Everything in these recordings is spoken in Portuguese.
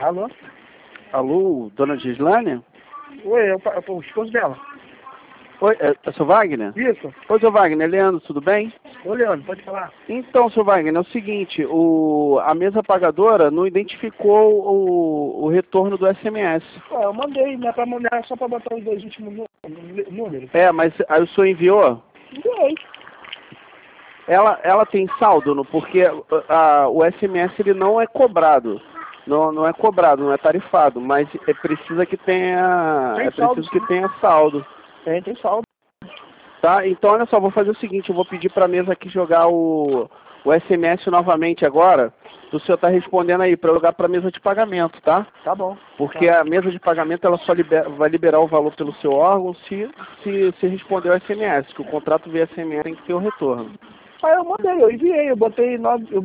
Alô? Alô, dona Gislânia? Oi, é o esposo dela. Oi, é o seu Wagner? Isso. Oi, seu Wagner, Leandro, tudo bem? Ô, Leandro, pode falar. Então, seu Wagner, é o seguinte, a mesa pagadora não identificou o retorno do SMS. Ué, eu mandei, né, pra mandar só pra botar os dois últimos números. É, mas aí o senhor enviou? Enviei. Ela tem saldo, porque o SMS ele não é cobrado. Não é cobrado, não é tarifado, mas precisa que tenha. Tem É saldo, preciso que sim. tenha saldo. Tem saldo. Tá? Então, olha só, vou fazer o seguinte, eu vou pedir para a mesa aqui jogar o SMS novamente agora, o senhor está respondendo aí, para jogar para a mesa de pagamento, tá? Tá bom. Porque Tá. a mesa de pagamento ela só vai liberar o valor pelo seu órgão se responder o SMS, que o contrato via SMS tem que ter o retorno. Aí eu mandei, eu enviei, eu botei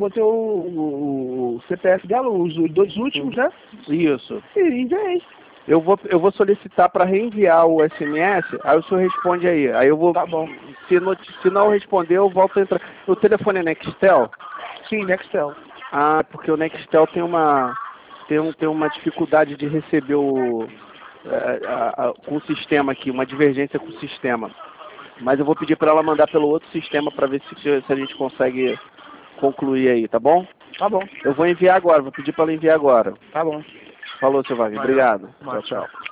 o CPF dela, os dois últimos, né? Isso. E enviei. Eu vou solicitar para reenviar o SMS, aí o senhor responde aí. Aí eu vou. Tá bom. Se não responder, eu volto a entrar. O telefone é Nextel? Sim, Nextel. Ah, porque o Nextel tem uma dificuldade de receber com o sistema aqui, uma divergência com o sistema. Mas eu vou pedir para ela mandar pelo outro sistema para ver se a gente consegue concluir aí, tá bom? Tá bom. Eu vou enviar agora, vou pedir para ela enviar agora. Tá bom. Falou, seu Wagner. Obrigado. Valeu. Tchau, tchau.